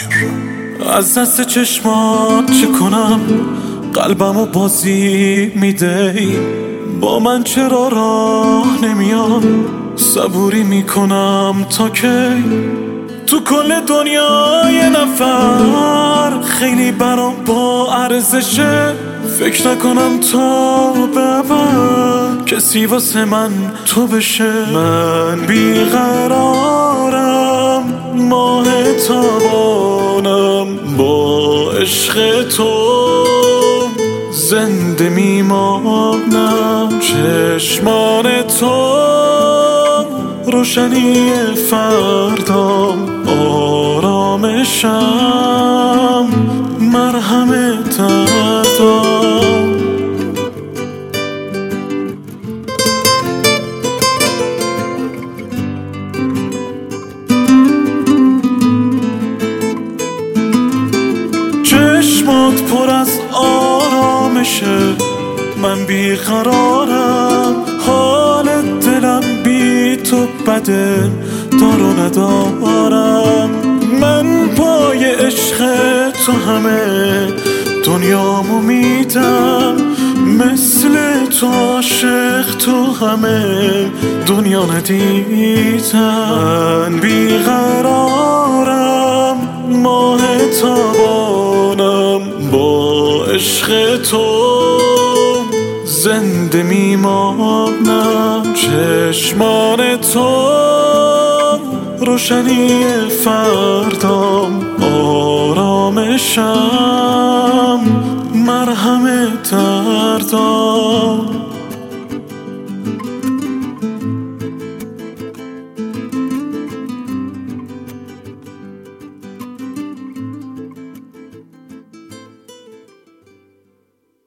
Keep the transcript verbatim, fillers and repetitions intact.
از دست چشمات چه کنم، قلبمو بازی میده. با من چرا راه نمیام، صبوری میکنم تا کی؟ تو کل دنیا یه نفر خیلی برام با ارزشه. فکر نکنم تا ببر کسی واسه من تو بشه. من بیقرارم، ماه تابانم، با عشق تو زنده میمانم. چشمان تو روشنی فردام، آرامشم، مرهم دردام. چشمات پر از آرامشه، من بیقرارم. حال دلم بی تو بده، دارو ندارم. من پای عشق تو همه دنیامو میدم. مثل تو عاشق تو همه دنیا ندیدم. من بیقرارم، ماه تابانم، با عشق تو زنده میمانم. چشمان تو روشنی فردام، آرامشم، مرهم دردام.